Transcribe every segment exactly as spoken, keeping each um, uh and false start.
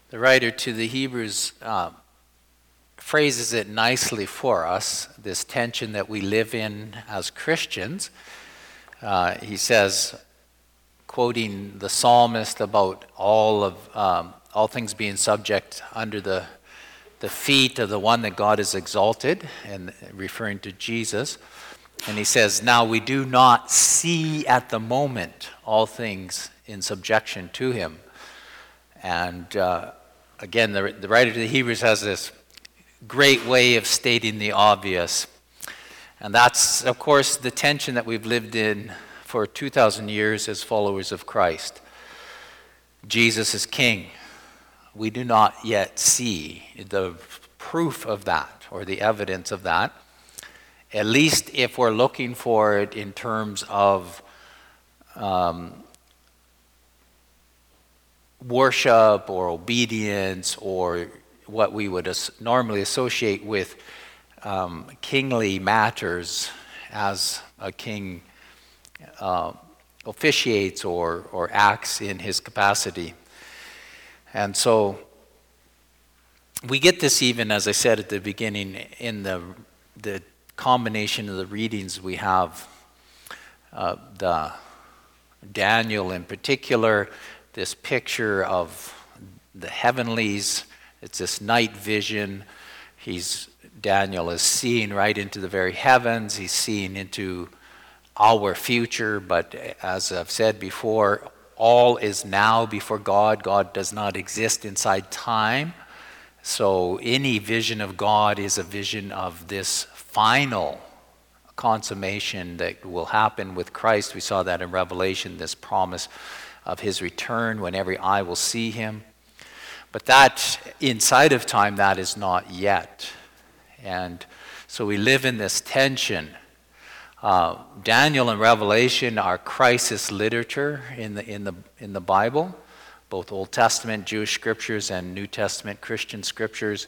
The writer to the Hebrews uh, phrases it nicely for us, this tension that we live in as Christians. Uh, he says, quoting the psalmist about all of um, all things being subject under the the feet of the one that God has exalted, and referring to Jesus. And he says, now we do not see at the moment all things in subjection to him. And uh, again, the, the writer to the Hebrews has this great way of stating the obvious. And that's, of course, the tension that we've lived in for two thousand years as followers of Christ. Jesus is king. We do not yet see the proof of that or the evidence of that, at least if we're looking for it in terms of um, worship or obedience or what we would as- normally associate with um, kingly matters as a king uh, officiates or, or acts in his capacity. And so we get this even, as I said at the beginning, in the the combination of the readings we have, uh, the Daniel in particular, this picture of the heavenlies. It's this night vision. He's Daniel is seeing right into the very heavens. He's seeing into our future, but as I've said before, all is now before God. God does not exist inside time. So any vision of God is a vision of this final consummation that will happen with Christ. We saw that in Revelation, this promise of his return when every eye will see him. But that, inside of time, that is not yet. And so we live in this tension. Uh, Daniel and Revelation are crisis literature in the in the in the Bible, both Old Testament Jewish scriptures and New Testament Christian scriptures,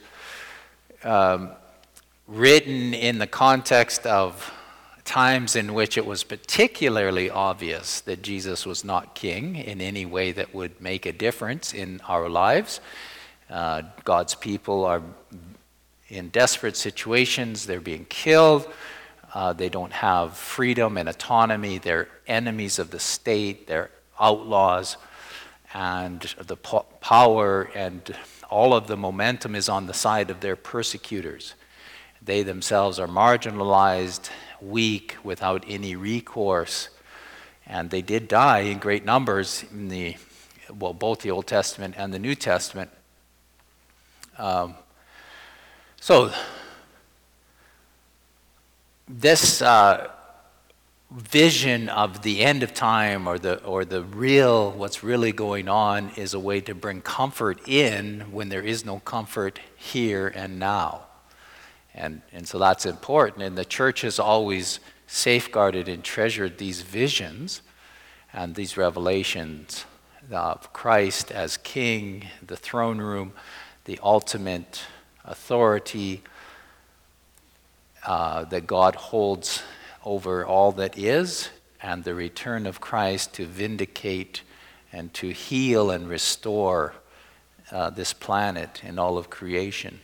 um, written in the context of times in which it was particularly obvious that Jesus was not king in any way that would make a difference in our lives. Uh, God's people are in desperate situations; they're being killed. Uh, they don't have freedom and autonomy. They're enemies of the state. They're outlaws. And the po- power and all of the momentum is on the side of their persecutors. They themselves are marginalized, weak, without any recourse. And they did die in great numbers in the, well, both the Old Testament and the New Testament. Um, so, This uh, vision of the end of time, or the or the real, what's really going on, is a way to bring comfort in when there is no comfort here and now. And, and so that's important. And the church has always safeguarded and treasured these visions and these revelations of Christ as King, the throne room, the ultimate authority, Uh, that God holds over all that is, and the return of Christ to vindicate and to heal and restore uh, this planet and all of creation.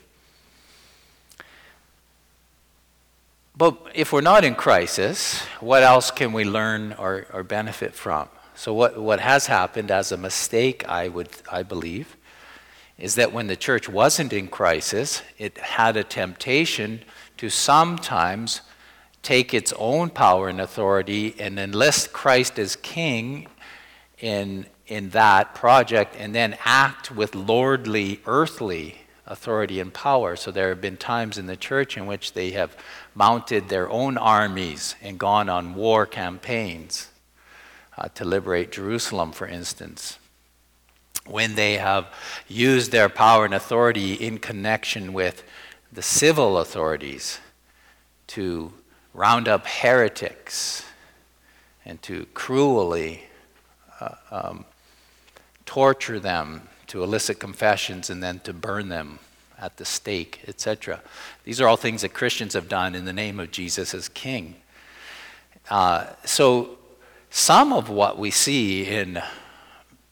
But if we're not in crisis, what else can we learn or, or benefit from? So what, what has happened as a mistake, I would I believe, is that when the church wasn't in crisis, it had a temptation to sometimes take its own power and authority and enlist Christ as king in, in that project, and then act with lordly, earthly authority and power. So there have been times in the church in which they have mounted their own armies and gone on war campaigns uh, to liberate Jerusalem, for instance. When they have used their power and authority in connection with the civil authorities to round up heretics and to cruelly uh, um, torture them, to elicit confessions, and then to burn them at the stake, et cetera. These are all things that Christians have done in the name of Jesus as King. Uh, so some of what we see in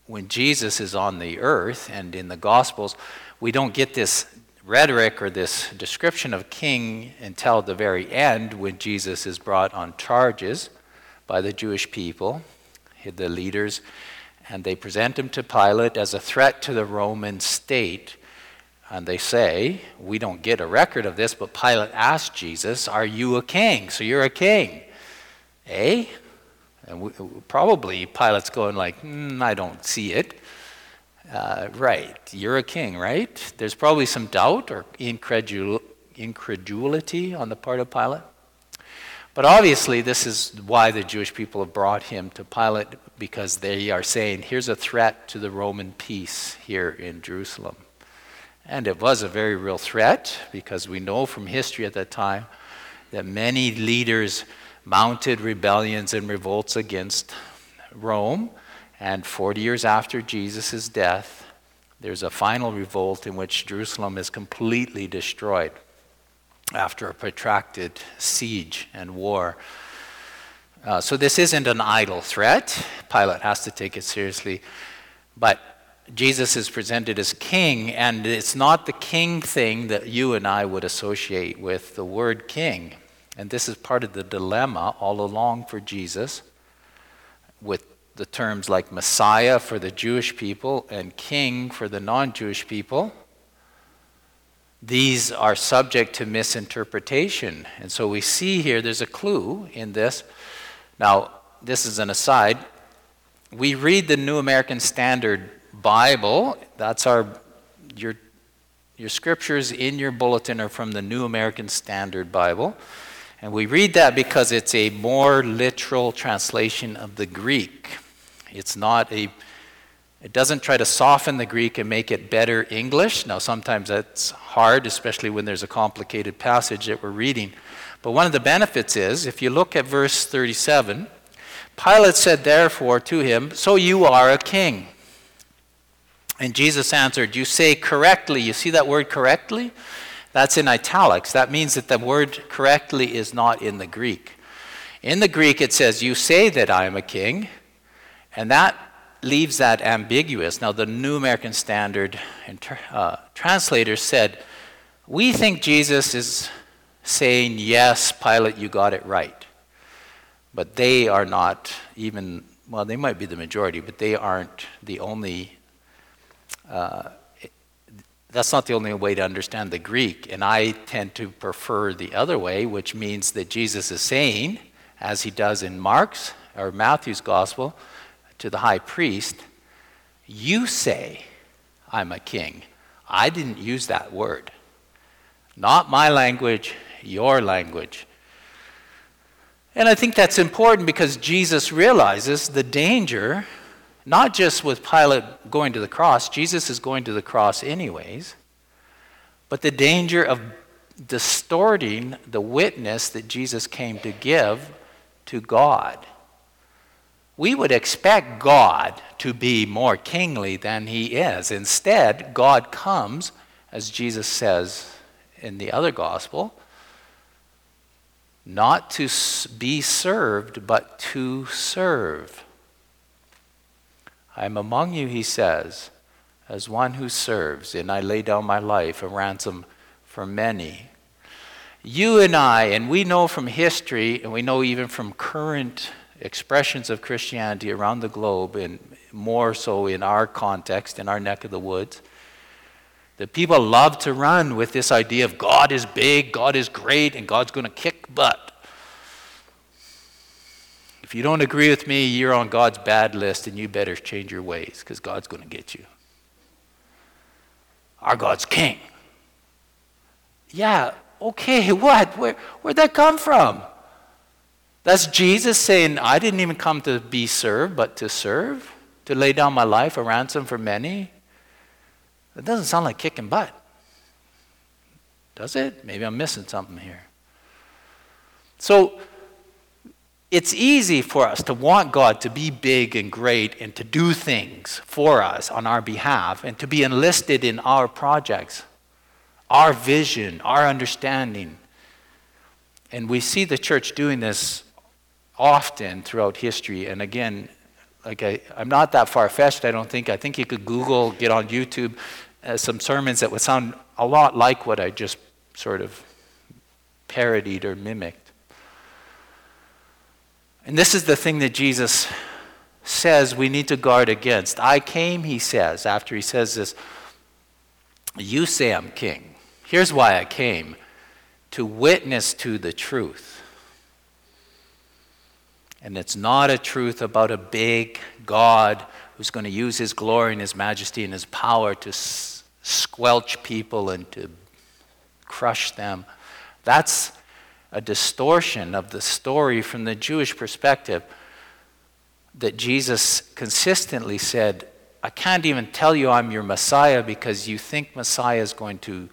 when Jesus is on the earth and in the Gospels, we don't get this rhetoric or this description of king until the very end, when Jesus is brought on charges by the Jewish people, the leaders, and they present him to Pilate as a threat to the Roman state. And they say, we don't get a record of this, but Pilate asked Jesus, are you a king? So you're a king, eh? And we, probably Pilate's going like, mm, I don't see it. Uh, right, you're a king, right? There's probably some doubt or incredul- incredulity on the part of Pilate. But obviously this is why the Jewish people have brought him to Pilate, because they are saying, here's a threat to the Roman peace here in Jerusalem. And it was a very real threat, because we know from history at that time that many leaders mounted rebellions and revolts against Rome. And forty years after Jesus' death, there's a final revolt in which Jerusalem is completely destroyed after a protracted siege and war. Uh, so this isn't an idle threat. Pilate has to take it seriously. But Jesus is presented as king, and it's not the king thing that you and I would associate with the word king. And this is part of the dilemma all along for Jesus, with the terms like Messiah for the Jewish people and king for the non-Jewish people. These are subject to misinterpretation. And so we see here there's a clue in this. Now, this is an aside. We read the New American Standard Bible. That's our, your, your scriptures in your bulletin are from the New American Standard Bible. And we read that because it's a more literal translation of the Greek. It's not a, it doesn't try to soften the Greek and make it better English. Now, sometimes that's hard, especially when there's a complicated passage that we're reading. But one of the benefits is, if you look at verse thirty-seven, Pilate said therefore to him, so you are a king. And Jesus answered, you say correctly. You see that word correctly? That's in italics. That means that the word correctly is not in the Greek. In the Greek it says, you say that I am a king, and that leaves that ambiguous. Now the New American Standard uh, translators said, we think Jesus is saying, yes, Pilate, you got it right. But they are not even, well, they might be the majority, but they aren't the only uh, That's not the only way to understand the Greek, and I tend to prefer the other way, which means that Jesus is saying, as he does in Mark's or Matthew's gospel, to the high priest, you say I'm a king. I didn't use that word. Not my language, your language. And I think that's important because Jesus realizes the danger. Not just with Pilate going to the cross, Jesus is going to the cross anyways, but the danger of distorting the witness that Jesus came to give to God. We would expect God to be more kingly than he is. Instead, God comes, as Jesus says in the other gospel, not to be served, but to serve. I am among you, he says, as one who serves, and I lay down my life a ransom for many. You and I, and we know from history, and we know even from current expressions of Christianity around the globe, and more so in our context, in our neck of the woods, that people love to run with this idea of God is big, God is great, and God's going to kick butt. If you don't agree with me, you're on God's bad list and you better change your ways because God's going to get you. Our God's king. Yeah, okay, what? Where, where'd that come from? That's Jesus saying, I didn't even come to be served, but to serve, to lay down my life a ransom for many. That doesn't sound like kicking butt. Does it? Maybe I'm missing something here. So, it's easy for us to want God to be big and great and to do things for us on our behalf and to be enlisted in our projects, our vision, our understanding. And we see the church doing this often throughout history. And again, like I, I'm not that far-fetched, I don't think. I think you could Google, get on YouTube, uh, some sermons that would sound a lot like what I just sort of parodied or mimicked. And this is the thing that Jesus says we need to guard against. I came, he says, after he says this, you say I'm king. Here's why I came, to witness to the truth. And it's not a truth about a big God who's going to use his glory and his majesty and his power to s- squelch people and to crush them. That's a distortion of the story from the Jewish perspective that Jesus consistently said, I can't even tell you I'm your Messiah because you think Messiah is going to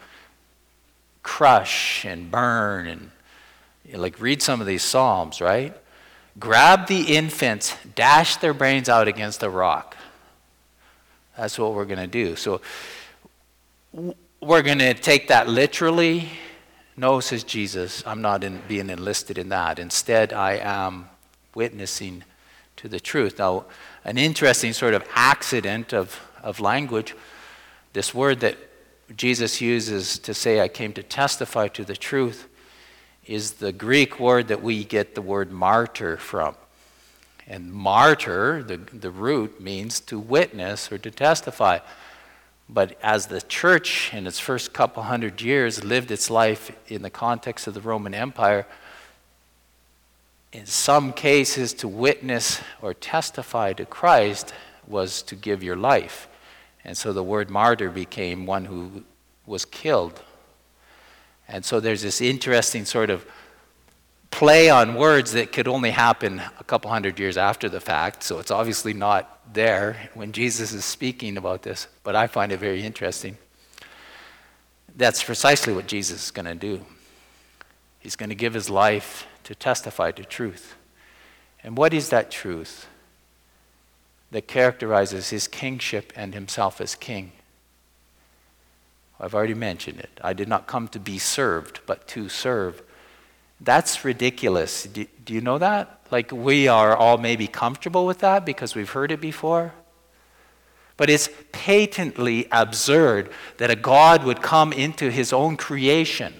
crush and burn and, you know, like read some of these Psalms, right? Grab the infants, dash their brains out against a rock. That's what we're going to do. So we're going to take that literally. No, says Jesus, I'm not in, being enlisted in that. Instead, I am witnessing to the truth. Now, an interesting sort of accident of, of language, this word that Jesus uses to say, I came to testify to the truth, is the Greek word that we get the word martyr from. And martyr, the, the root, means to witness or to testify. But as the church in its first couple hundred years lived its life in the context of the Roman Empire, in some cases to witness or testify to Christ was to give your life. And so the word martyr became one who was killed. And so there's this interesting sort of play on words that could only happen a couple hundred years after the fact. So it's obviously not there when Jesus is speaking about this, but I find it very interesting. That's precisely what Jesus is going to do. He's going to give his life to testify to truth. And what is that truth that characterizes his kingship and himself as king? I've already mentioned it. I did not come to be served, but to serve. That's ridiculous. Do, do you know that? Like, we are all maybe comfortable with that because we've heard it before. But it's patently absurd that a God would come into his own creation,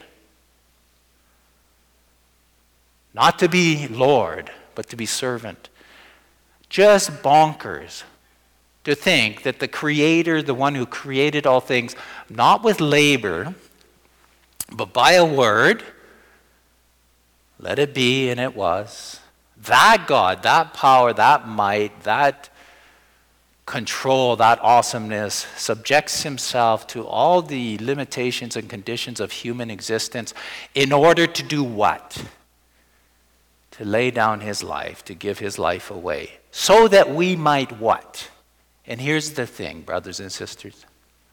not to be Lord, but to be servant. Just bonkers to think that the Creator, the one who created all things, not with labor, but by a word, let it be, and it was. That God, that power, that might, that control, that awesomeness, subjects himself to all the limitations and conditions of human existence in order to do what? To lay down his life, to give his life away, so that we might what? And here's the thing, brothers and sisters.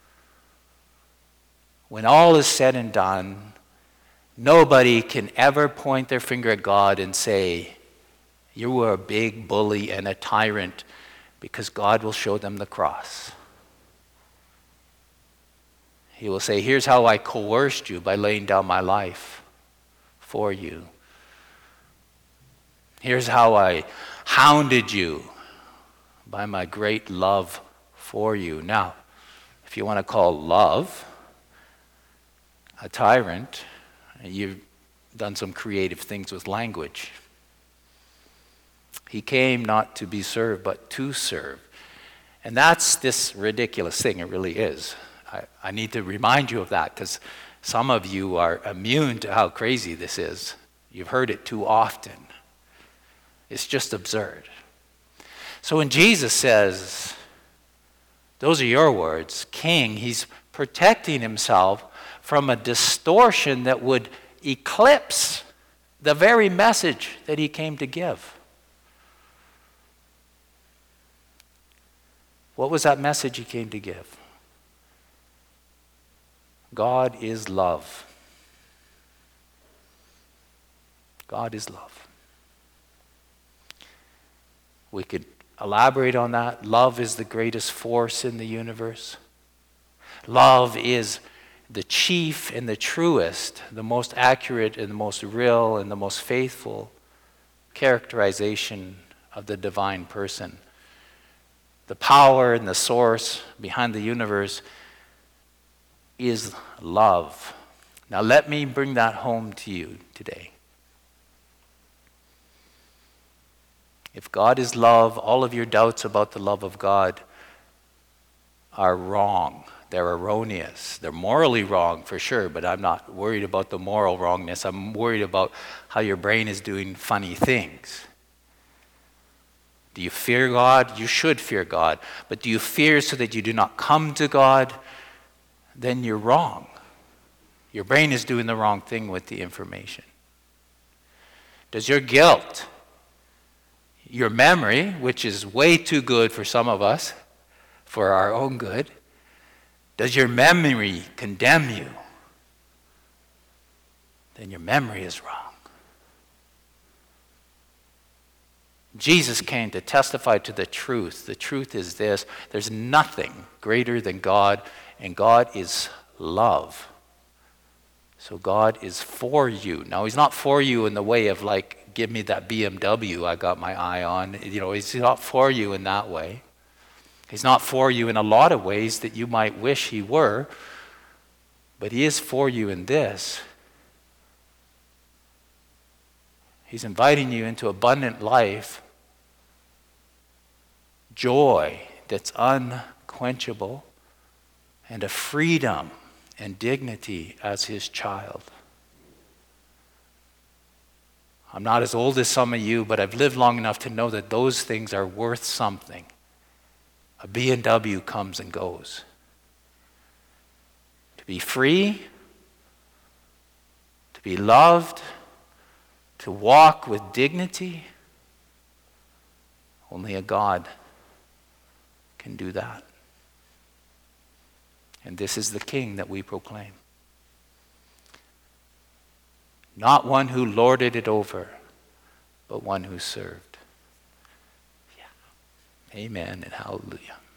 When all is said and done, nobody can ever point their finger at God and say, you were a big bully and a tyrant, because God will show them the cross. He will say, here's how I coerced you by laying down my life for you. Here's how I hounded you by my great love for you. Now, if you want to call love a tyrant, you've done some creative things with language. He came not to be served, but to serve. And that's this ridiculous thing. It really is. I, I need to remind you of that because some of you are immune to how crazy this is. You've heard it too often. It's just absurd. So when Jesus says, those are your words, king, he's protecting himself from a distortion that would eclipse the very message that he came to give. What was that message he came to give? God is love. God is love. We could elaborate on that. Love is the greatest force in the universe. Love is the chief and the truest, the most accurate and the most real and the most faithful characterization of the divine person. the power and the source behind the universe is love. Now let me bring that home to you today. If God is love, all of your doubts about the love of God are wrong. They're erroneous. They're morally wrong for sure, but I'm not worried about the moral wrongness. I'm worried about how your brain is doing funny things. Do you fear God? You should fear God. But do you fear so that you do not come to God? Then you're wrong. Your brain is doing the wrong thing with the information. Does your guilt, your memory, which is way too good for some of us, for our own good, does your memory condemn you? Then your memory is wrong. Jesus came to testify to the truth. The truth is this: there's nothing greater than God, and God is love. So God is for you. Now, he's not for you in the way of like, give me that B M W I got my eye on. You know, he's not for you in that way. He's not for you in a lot of ways that you might wish he were, but he is for you in this. He's inviting you into abundant life, joy that's unquenchable, and a freedom and dignity as his child. I'm not as old as some of you, but I've lived long enough to know that those things are worth something. A B M W comes and goes. To be free, to be loved, to walk with dignity, only a God can do that. And this is the King that we proclaim. Not one who lorded it over, but one who served. Yeah. Amen and hallelujah.